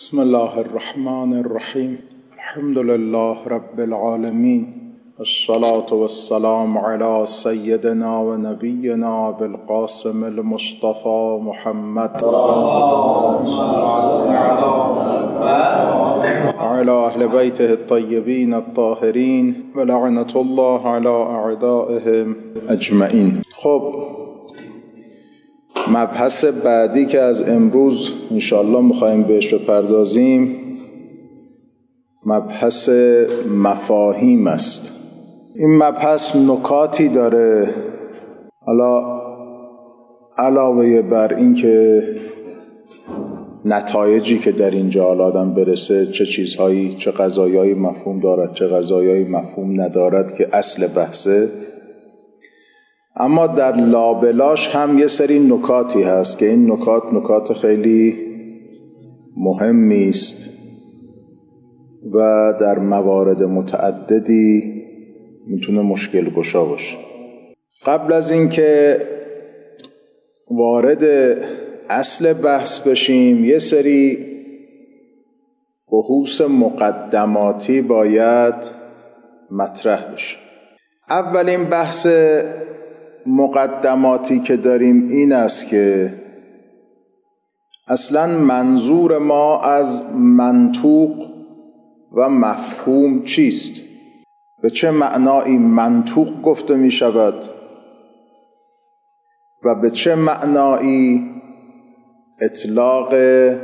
بسم الله الرحمن الرحیم. الحمد لله رب العالمین، الصلاة والسلام على سیدنا و نبینا ابی القاسم المصطفى محمد وعلى اهل بیته الطیبین الطاهرین و لعنة الله على اعدائهم اجمعین. خب، مبحث بعدی که از امروز انشاءالله میخوایم بهش بپردازیم مبحث مفاهیم است. این مبحث نکاتی داره، حالا علاوه بر این که نتایجی که در اینجا آدم برسه چه چیزهایی، چه قضایایی مفهوم دارد، چه قضایایی مفهوم ندارد که اصل بحثه، اما در لابلاش هم یه سری نکاتی هست که این نکات خیلی مهمی است و در موارد متعددی میتونه مشکل گشا باشه. قبل از اینکه وارد اصل بحث بشیم یه سری بحوث مقدماتی باید مطرح بشه. اولین بحث مقدماتی که داریم این است که اصلا منظور ما از منطوق و مفهوم چیست؟ به چه معنایی منطوق گفته می شود و به چه معنایی اطلاق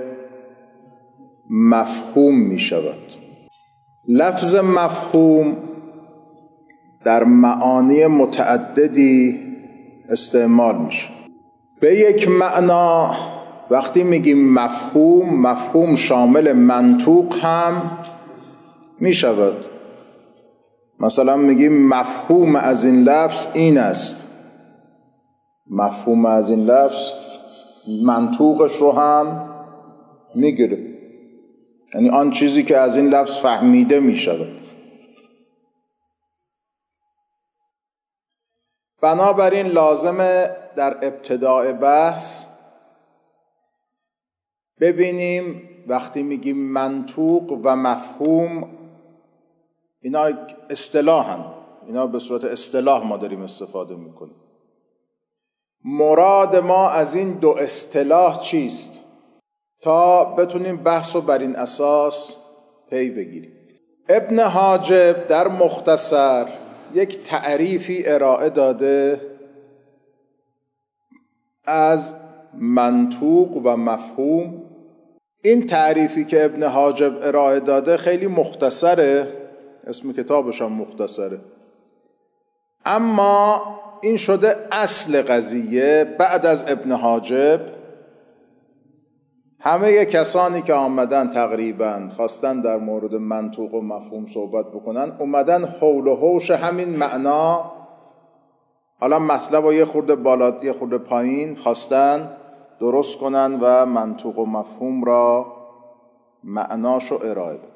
مفهوم می شود؟ لفظ مفهوم در معانی متعددی استعمال میشه. به یک معنا وقتی میگیم مفهوم شامل منطوق هم میشود. مثلا میگیم مفهوم از این لفظ این است، مفهوم از این لفظ منطوقش رو هم میگیره، یعنی آن چیزی که از این لفظ فهمیده میشود. بنابراین لازمه در ابتداء بحث ببینیم وقتی میگیم منطوق و مفهوم اینا اصطلاحن، اینا به صورت اصطلاح ما داریم استفاده میکنیم. مراد ما از این دو اصطلاح چیست تا بتونیم بحث رو بر این اساس پی بگیریم. ابن حاجب در مختصر یک تعریفی ارائه داده از منطوق و مفهوم. این تعریفی که ابن حاجب ارائه داده خیلی مختصره، اسم کتابش هم مختصره، اما این شده اصل قضیه. بعد از ابن حاجب همه کسانی که آمدن تقریبا خواستن در مورد منطوق و مفهوم صحبت بکنن اومدن حول و حوش همین معنا، حالا مطلب رو یه خورده بالا یه خورده پایین خواستن درست کنن و منطوق و مفهوم را معناشو ارائه بدن.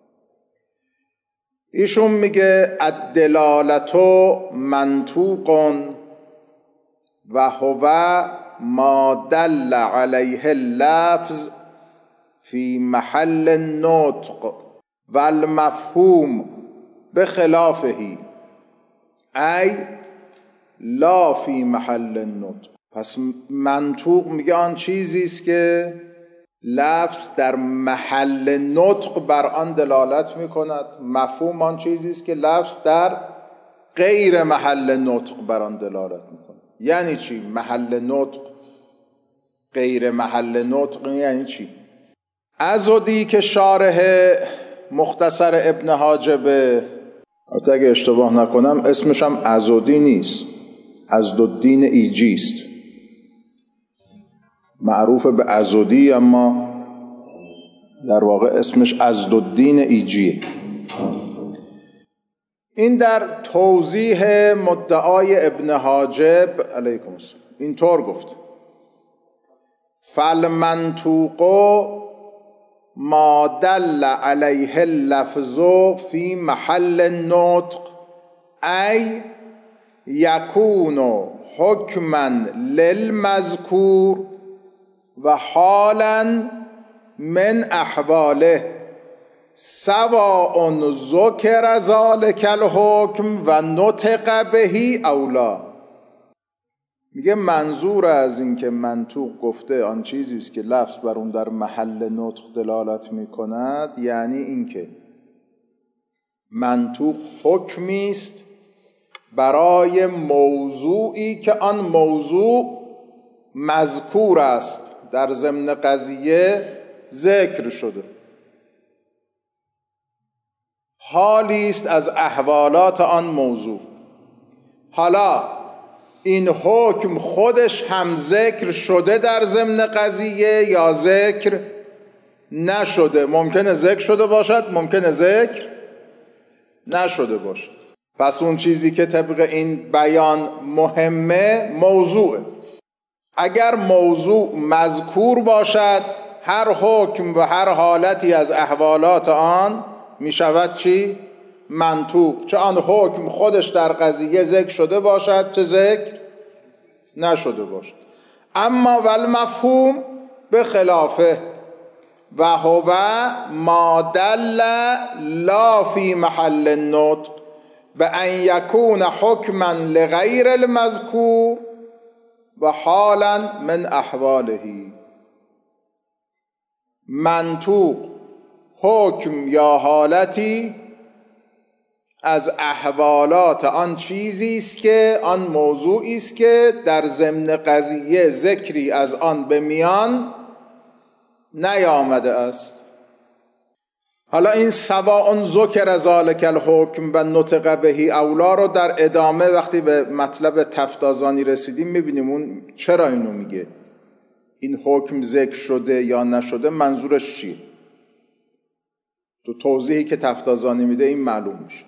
ایشون میگه الدلالتو منطوق و هو ما دل علیه اللفظ فی محل النطق و المفهوم بخلافه ای لا فی محل النطق. پس منطوق میگه آن چیزی است که لفظ در محل نطق بر آن دلالت میکند، مفهوم آن چیزی است که لفظ در غیر محل نطق بر آن دلالت میکند. یعنی چی محل نطق غیر محل نطق؟ یعنی چی؟ عضدی که شارح مختصر ابن حاجبه، اگه اشتباه نکنم اسمش هم عضدی نیست، عضدالدین ایجی است، معروف به عضدی اما در واقع اسمش عضدالدین ایجیه. این در توضیح مدعای ابن حاجب علیکم السلام اینطور گفت: فالمنطوق ما دل علیه اللفظ فی محل النطق ای یکون حکما للمذکور و حالا من احواله سواء ذکر ذلک الحکم و نطق به او لا. میگه منظور از این که منطوق گفته آن چیزی است که لفظ بر اون در محل نطق دلالت میکند، یعنی این که منطوق حکمی است برای موضوعی که آن موضوع مذکور است، در ضمن قضیه ذکر شده، حالی است از احوالات آن موضوع. حالا این حکم خودش هم ذکر شده در ضمن قضیه یا ذکر نشده؟ ممکنه ذکر شده باشد، ممکنه ذکر نشده باشد. پس اون چیزی که طبق این بیان مهمه موضوعه. اگر موضوع مذکور باشد، هر حکم و هر حالتی از احوالات آن می شود چی؟ منطوق، چه آن حکم خودش در قضیه ذکر شده باشد چه ذکر نشده باشد. اما والمفهوم به خلافه و هو ما دل لا فی محل النطق به ان یکون حکما لغیر المذکور و حالا من احواله. منطوق حکم یا حالتی از احوالات آن چیزی است که آن موضوعی است که در ضمن قضیه ذکری از آن به میان نیامده است. حالا این سواء ذکر ذلک الحکم و نطق به اولا رو در ادامه وقتی به مطلب تفتازانی رسیدیم میبینیم اون چرا اینو میگه، این حکم ذکر شده یا نشده منظورش چیه. تو توضیحی که تفتازانی میده این معلوم میشه.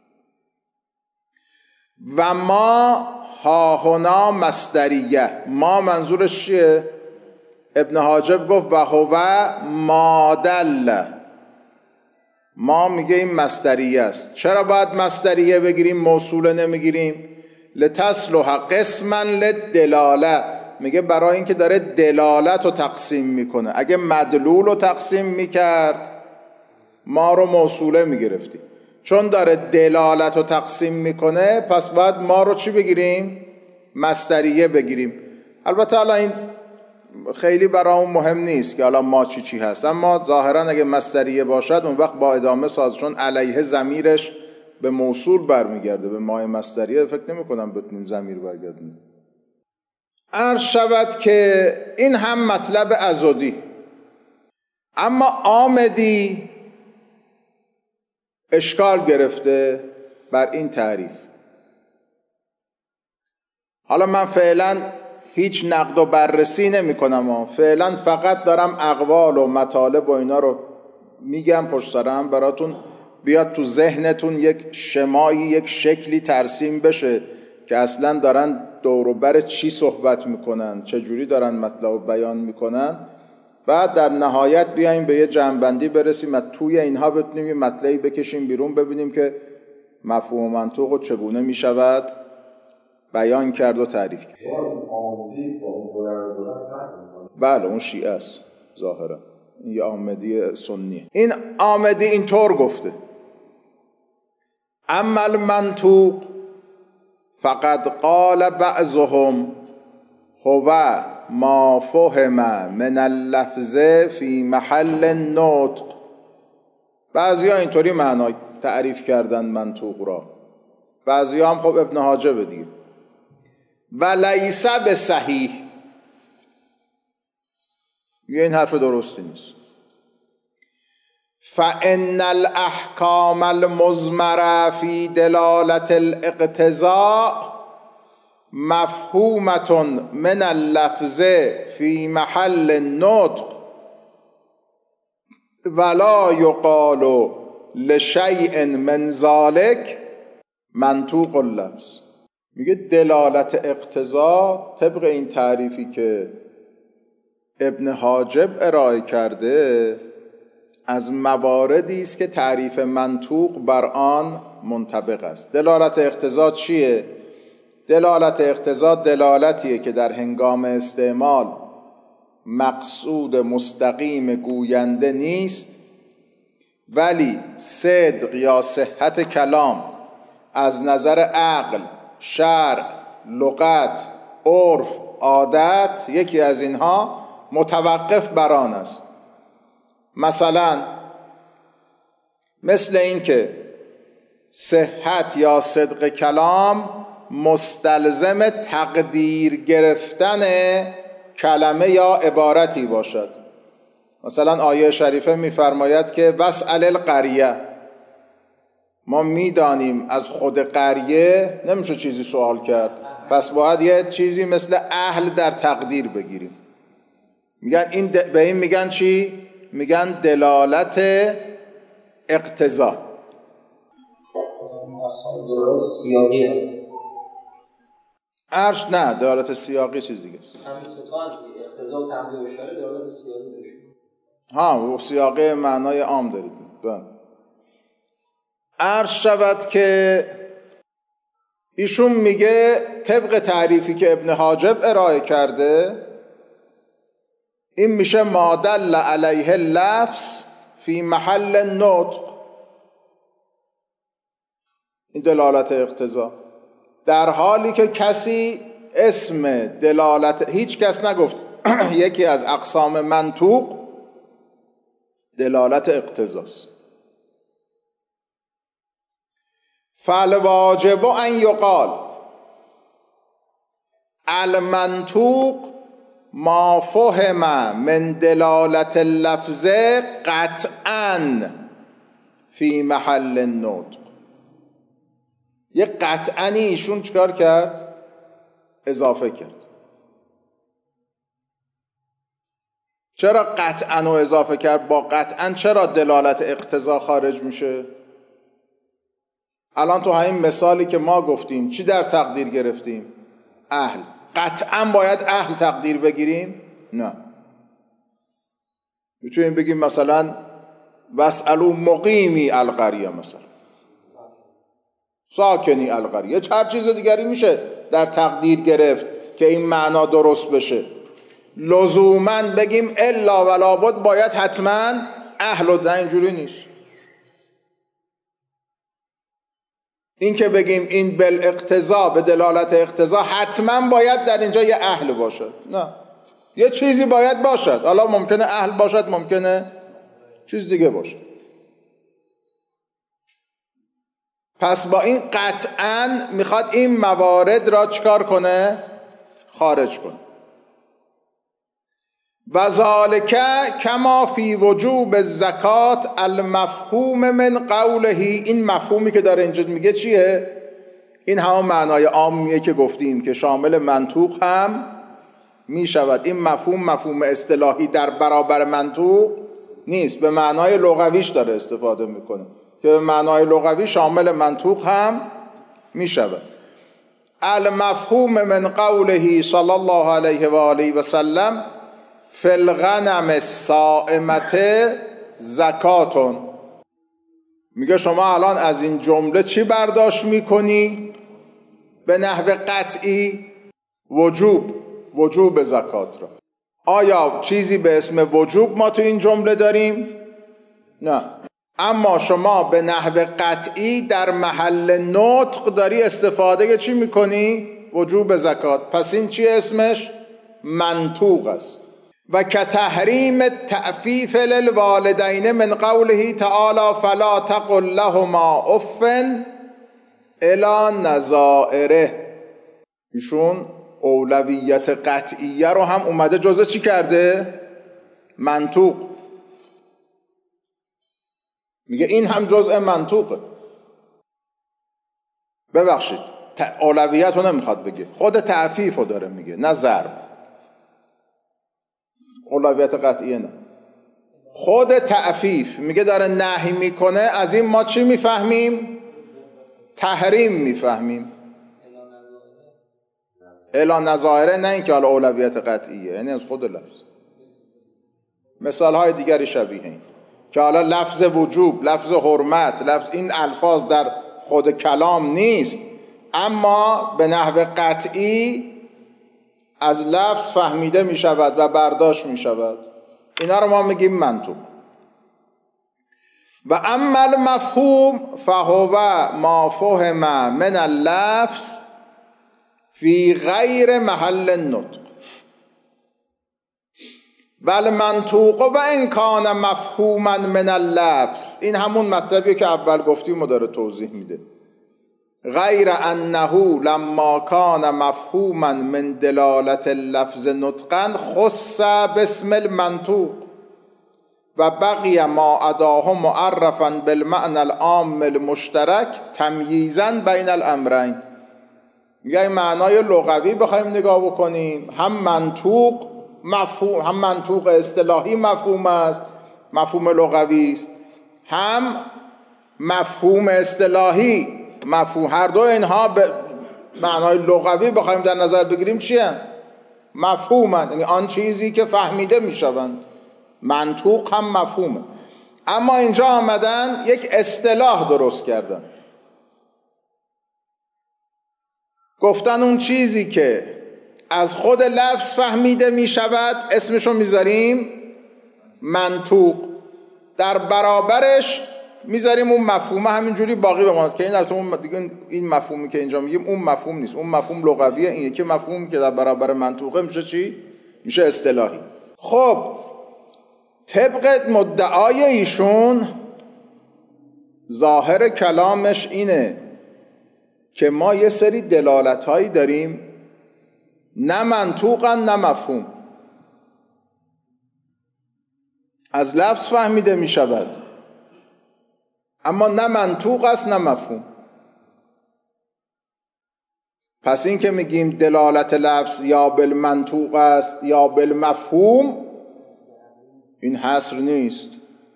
و ما هاهنا مصدریه، ما منظورش چیه؟ ابن حاجب گفت و هو مادل، ما میگه این مصدریه است. چرا باید مصدریه بگیریم موصوله نمیگیریم؟ لتصلح قسما للدلاله، میگه برای اینکه داره دلالت رو تقسیم میکنه. اگه مدلول رو تقسیم میکرد ما رو موصوله میگرفتیم، چون داره دلالت رو تقسیم میکنه پس باید ما رو چی بگیریم؟ مصدریه بگیریم. البته حالا این خیلی برای اون مهم نیست که حالا ما چی هست، اما ظاهرا اگه مصدریه باشد اون وقت با ادامه ساز، چون علیه ضمیرش به موصول برمیگرده، به مای مصدریه فکر نمی کنم بتونیم ضمیر برگردیم. عرض شود که این هم مطلب ازودی. اما آمدی اشکال گرفته بر این تعریف. حالا من فعلا هیچ نقد و بررسی نمی کنم، فعلا فقط دارم اقوال و مطالب و اینا رو میگم پشت سرم براتون بیاد تو ذهنتون یک شمایی، یک شکلی ترسیم بشه که اصلا دارن دور و بر چی صحبت میکنن، چجوری دارن مطلب بیان میکنن. بعد در نهایت بیایم به یه جمع‌بندی برسیم، توی اینها بتونیم یه مطلبی بکشیم بیرون، ببینیم که مفهوم منطوق و چگونه میشود بیان کرد و تعریف کرد. بله اون شیعه است ظاهرا، این یه آمدی سنیه. این آمدی اینطور گفته: اما المنطوق فقد قال بعضهم هو ما فهم من اللفظ فی محل النطق. بعضی ها اینطوری معنی تعریف کردن منطوق را، بعضی ها هم خب ابن حاجب دیگه. و لیس به صحیح، میگه این حرف درستی نیست. فان الاحکام المضمره فی دلالت الاقتضاء مفهومة من اللفظ فی محل النطق ولا یقال لشیء من ذلك منطوق اللفظ. میگه دلالت اقتضا طبق این تعریفی که ابن حاجب ارائه کرده از مواردی است که تعریف منطوق بر آن منطبق است. دلالت اقتضا چیه؟ دلالت اقتضا دلالتیه که در هنگام استعمال مقصود مستقیم گوینده نیست، ولی صدق یا صحت کلام از نظر عقل، شرع، لغت، عرف، عادت، یکی از اینها متوقف بر آن است. مثلا مثل این که صحت یا صدق کلام مستلزم تقدیر گرفتن کلمه یا عبارتی باشد. مثلا آیه شریفه می‌فرماید که واسأل القریة، ما میدانیم از خود قریه نمیشه چیزی سوال کرد، پس باید یه چیزی مثل اهل در تقدیر بگیریم. میگن این به این میگن چی؟ میگن دلالت اقتضا. دلالت سیاقیه. عرش نه، دلالت سیاقی چیز دیگه است. همین ستان اقتضا و تنبیه و اشاره دلالت سیاقی بهشون. ها، و سیاقی معنای عام دارید. عرش شود که ایشون میگه طبق تعریفی که ابن حاجب ارائه کرده، این میشه ما دل علیه اللفظ فی محل نطق. این دلالت اقتضا، در حالی که کسی اسم دلالت، هیچ کس نگفت یکی از اقسام منطوق دلالت اقتضاست. فالواجب ان یقال المنطوق ما فهم من دلالت اللفظ قطعا فی محل النطق. یه قطعنی ایشون چکار کرد؟ اضافه کرد. چرا قطعا رو اضافه کرد؟ با قطعا چرا دلالت اقتضا خارج میشه؟ الان تو همین مثالی که ما گفتیم چی در تقدیر گرفتیم؟ اهل. قطعا باید اهل تقدیر بگیریم؟ نه. میتونیم بگیم مثلا واسألوا مقیمی القریه، مثلا ساکنی القریه، هر چیز دیگری میشه در تقدیر گرفت که این معنا درست بشه. لزوما بگیم الا ولا بد باید حتما اهل و ده، اینجوری نیست. این که بگیم این بالاقتضا، به دلالت اقتضا حتما باید در اینجا یه اهل باشد، نه، یه چیزی باید باشد. حالا ممکنه اهل باشد، ممکنه چیز دیگه باشد. پس با این قطعاً میخواد این موارد را چکار کنه؟ خارج کنه. و ذالک کما فی وجوب الزکات المفهوم من قوله. این مفهومی که داره اینجا میگه چیه؟ این همون معنای عامیه که گفتیم که شامل منطوق هم میشود. این مفهوم اصطلاحی در برابر منطوق نیست، به معنای لغویش داره استفاده میکنه که به معنای لغوی شامل منطوق هم میشود. المفهوم من قوله صلی الله علیه و آله و سلم فی الغنم الصائمة زکاتون. میگه شما الان از این جمله چی برداشت میکنی؟ به نحو قطعی وجوب زکات را. آیا چیزی به اسم وجوب ما تو این جمله داریم؟ نه. اما شما به نحو قطعی در محل نطق داری استفاده چی میکنی؟ وجوب زکات. پس این چی اسمش؟ منطوق است. و کتحریم تعفیف للوالدین من قوله تعالی فلا تقل لهما اف الی نظائره. ایشون اولویت قطعیه رو هم اومده جزء چی کرده؟ منطوق. میگه این هم جزء منطوقه. ببخشید، اولویت رو نمیخواد بگه، خود تعفیف رو داره میگه، نه ضرب. اولویت قطعیه نه، خود تعفیف میگه داره نهی میکنه. از این ما چی میفهمیم؟ تحریم میفهمیم. الا نظائره، نه اینکه حالا اولویت قطعیه، یعنی از خود لفظ. مثال های دیگری شبیه این که حالا لفظ وجوب، لفظ حرمت، لفظ این الفاظ در خود کلام نیست، اما به نحو قطعی از لفظ فهمیده می شود و برداشت می شود. اینا رو ما میگیم منطوق. و اما المفهوم فهو ما فهم من اللفظ فی غیر محل النطق و المنطوق و ان کان مفهوما من اللفظ. این همون مطلبیه که اول گفتیم و داره توضیح میده. غیر انه لما کان مفهوما من دلالت اللفظ نطقا خص باسم المنطوق و بقی ما اداه معرفا بالمعنى العام المشترک تمییزا بین الامرین. میگه این معنای لغوی بخوایم نگاه بکنیم، هم منطوق مفهوم، هم منطوق اصطلاحی مفهوم است، مفهوم لغوی است، هم مفهوم اصطلاحی مفهوم. هر دو اینها به معنای لغوی بخوایم در نظر بگیریم چیه؟ مفهومند، یعنی آن چیزی که فهمیده میشوند. منطوق هم مفهومه. اما اینجا آمدن یک اصطلاح درست کردن، گفتن اون چیزی که از خود لفظ فهمیده می شود اسمشو میذاریم منطوق، در برابرش میذاریم اون مفهومه همینجوری باقی بماند که این مفهومی که اینجا میگیم اون مفهوم نیست، اون مفهوم لغویه، این یکی مفهومی که در برابر منطوقه میشه چی؟ میشه اصطلاحی. خب طبق مدعای ایشون ظاهر کلامش اینه که ما یه سری دلالت هایی داریم نه منطوقن نه مفهوم، از لفظ فهمیده می شود اما نه منطوق است نه مفهوم. پس این که میگیم دلالت لفظ یا بالمنطوق است یا بالمفهوم این حصر نیست،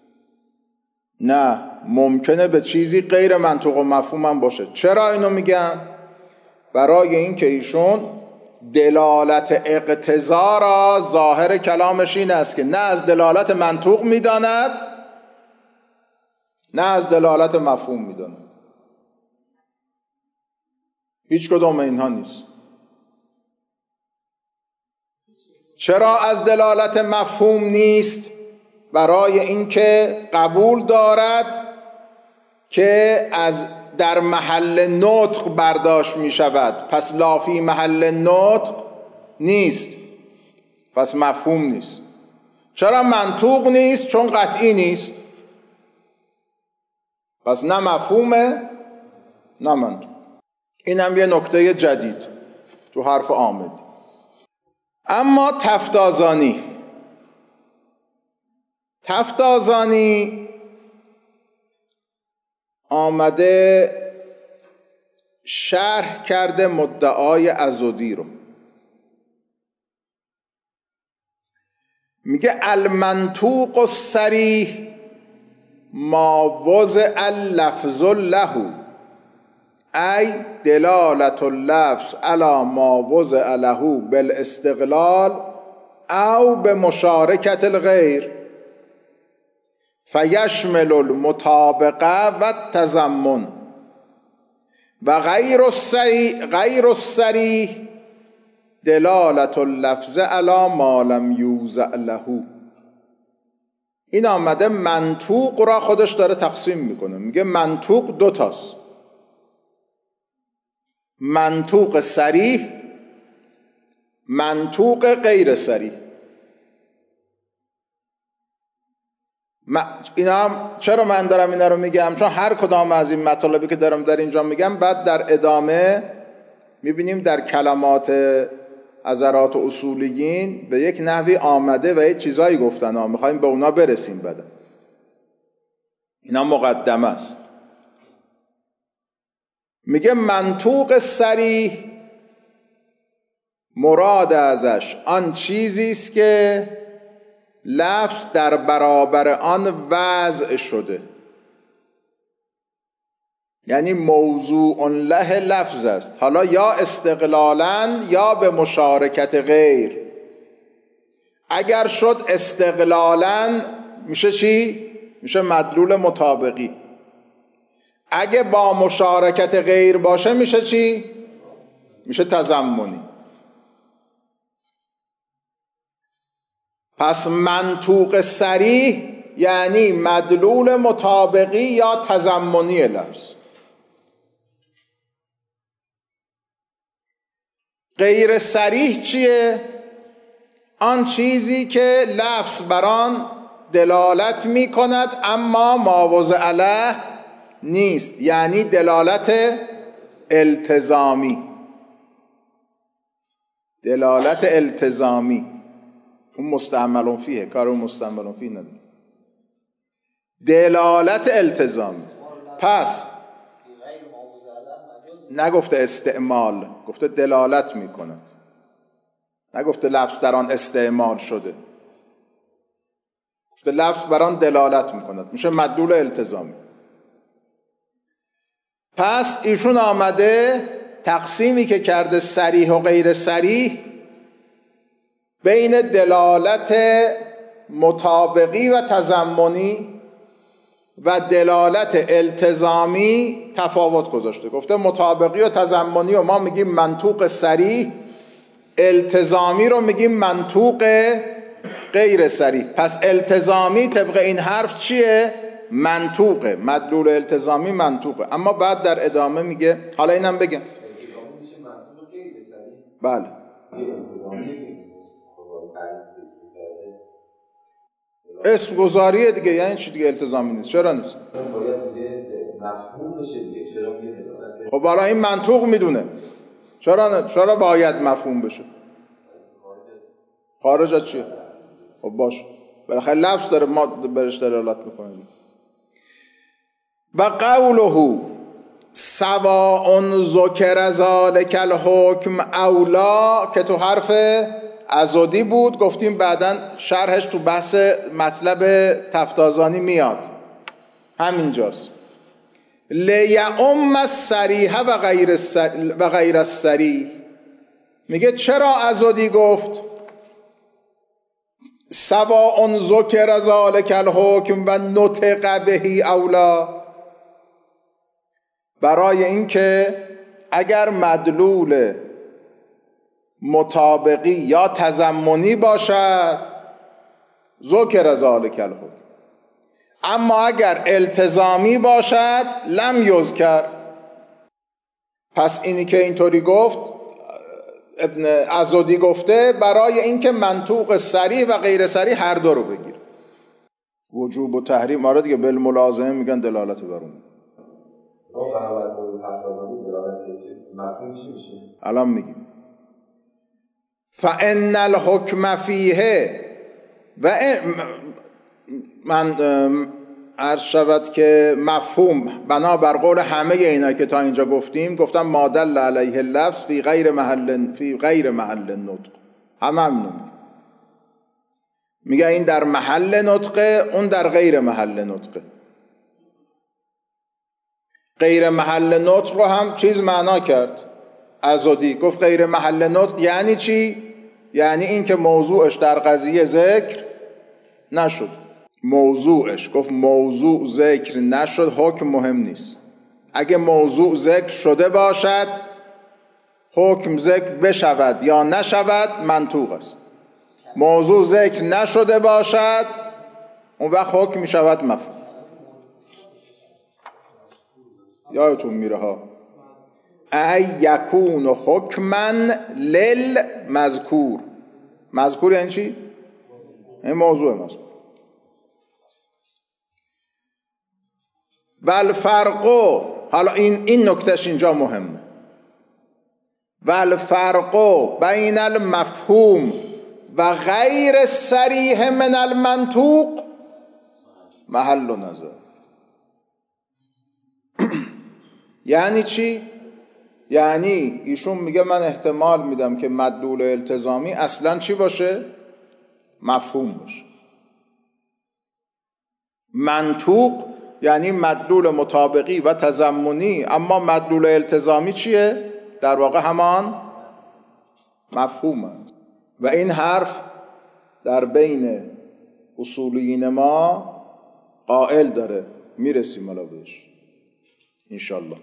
نه، ممکنه به چیزی غیر منطوق و مفهوم هم باشه. چرا اینو میگم؟ برای این که ایشون دلالت اقتضا را ظاهر کلامش این است که نه از دلالت منطوق میداند نه از دلالت مفهوم میداند، هیچ کدوم اینها نیست. چرا از دلالت مفهوم نیست؟ برای اینکه قبول دارد که در محل نطق برداشت می شود، پس لا فی محل نطق نیست، پس مفهوم نیست. چرا منطوق نیست؟ چون قطعی نیست، پس نه مفهومه نه منطوق. این هم یه نکته جدید تو حرف آمدی. اما تفتازانی آمده شرح کرده مدعای عضدی رو. میگه المنطوق الصریح ما وضع اللفظ له ای دلالت اللفظ علی ما وضع له بالاستقلال او بمشارکت الغیر فیشمل المطابقه و التضمن و غیر الصریح دلالت اللفظ علی ما لم یوضع له. این آمده منطوق را خودش داره تقسیم میکنه، میگه منطوق دو تاست، منطوق صریح، منطوق غیر صریح. چرا من دارم اینا رو میگم؟ چون هر کدام از این مطالبی که دارم در اینجا میگم بعد در ادامه میبینیم در کلمات حضرات و اصولیین به یک نحوی آمده و یک چیزایی گفتن میخوایم به اونا برسیم. بعد اینا مقدمه است. میگه منطوق صریح مراد ازش آن چیزی است که لفظ در برابر آن وضع شده، یعنی موضوع له لفظ است، حالا یا استقلالاً یا به مشارکت غیر. اگر شد استقلالاً میشه چی؟ میشه مدلول مطابقی. اگه با مشارکت غیر باشه میشه چی؟ میشه تضمنی. پس منطوق صریح یعنی مدلول مطابقی یا تضمنی لفظ. غیر صریح چیه؟ آن چیزی که لفظ بر آن دلالت می کند اما ماوضع علیه نیست، یعنی دلالت التزامی. دلالت التزامی اون مستعمل فیه، کار اون مستعمل فیه نداره. دلالت التزامی. پس نگفته استعمال، گفته دلالت می کند، نگفته لفظ در آن استعمال شده، گفته لفظ بر آن دلالت می کند، میشه مدلول التزامی. پس ایشون آمده تقسیمی که کرده صریح و غیر صریح بین دلالت مطابقی و تضمنی و دلالت التزامی تفاوت گذاشته. گفته مطابقی و تضمنی و ما میگیم منطوق صریح، التزامی رو میگیم منطوق غیر صریح. پس التزامی طبق این حرف چیه؟ منطوقه، مدلول التزامی منطوقه. اما بعد در ادامه میگه، حالا اینم بگم بله اسم گذاریه دیگه، یعنی چی دیگه التزامی نیست؟ چرا نیست؟ باید دیگه مفهوم بشه دیگه. چرا میگه؟ خب حالا این منطوق میدونه، چرا باید مفهوم بشه؟ خارج از چیه؟ خب باشه، بالاخره لفظ داره، ما برش دلالت میکنیم. و قوله سواء ذکر ذلک الحکم اولا که تو حرف عضدی بود، گفتیم بعداً شرحش تو بحث مطلب تفتازانی میاد، همینجاست. لیعم الصریح و غیر الصریح. میگه چرا عضدی گفت سواء ذکر ذلک الحکم و نطق به اولا؟ برای اینکه اگر مدلول مطابقی یا تضمنی باشد ذکر ذلک الحکم، اما اگر التزامی باشد لم یذکر. پس اینی که اینطوری گفت ابن عضدی گفته برای اینکه منطوق صریح و غیر صریح هر دو رو بگیر. وجوب و تحریم آره دیگه، بالملازمه میگن دلالت بر اون. مفهوم چی میشه؟ الان میگیم. فان الحکم فیه و من عرض شود که مفهوم بنابر قول همه اینا که تا اینجا گفتم ما دل علیه اللفظ فی غیر محل نطق. همون میگه این در محل نطقه، اون در غیر محل نطقه. غیر محل نطق رو هم چیز معنا کرد عضدی، گفت غیر محل نطق یعنی چی؟ یعنی این که موضوعش در قضیه ذکر نشد. موضوعش گفت موضوع ذکر نشد، حکم مهم نیست. اگه موضوع ذکر شده باشد، حکم ذکر بشود یا نشود منطوق است. موضوع ذکر نشده باشد اون وقت حکم می شود مفهوم. یادتون میره ها ای یکون حکما للمذکور. مذکور یعنی چی؟ این موضوع مذکور. والفرق، حالا این نکتهش اینجا مهمه. والفرق بین المفهوم و غیر صریح من المنطوق محل نظر. یعنی چی؟ یعنی ایشون میگه من احتمال میدم که مدلول التزامی اصلا چی باشه؟ مفهوم باشه. منطوق یعنی مدلول مطابقی و تضمنی، اما مدلول التزامی چیه؟ در واقع همان مفهوم است. و این حرف در بین اصولیین ما قائل داره، میرسیم الان بهش انشالله.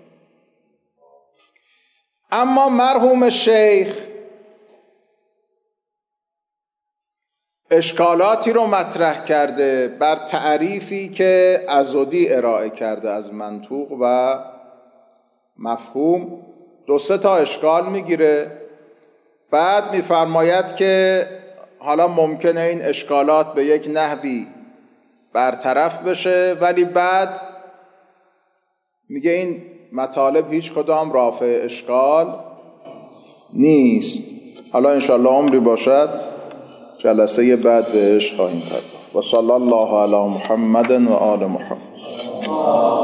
اما مرحوم شیخ اشکالاتی رو مطرح کرده بر تعریفی که عضدی ارائه کرده از منطوق و مفهوم. 2-3 تا اشکال میگیره، بعد میفرماید که حالا ممکنه این اشکالات به یک نحوی برطرف بشه، ولی بعد میگه این مطالب هیچ کدام رافع اشکال نیست. حالا انشاءالله عمری باشد جلسه بعد بهش خواهیم پرداخت. و صلی الله علی محمد و آل محمد.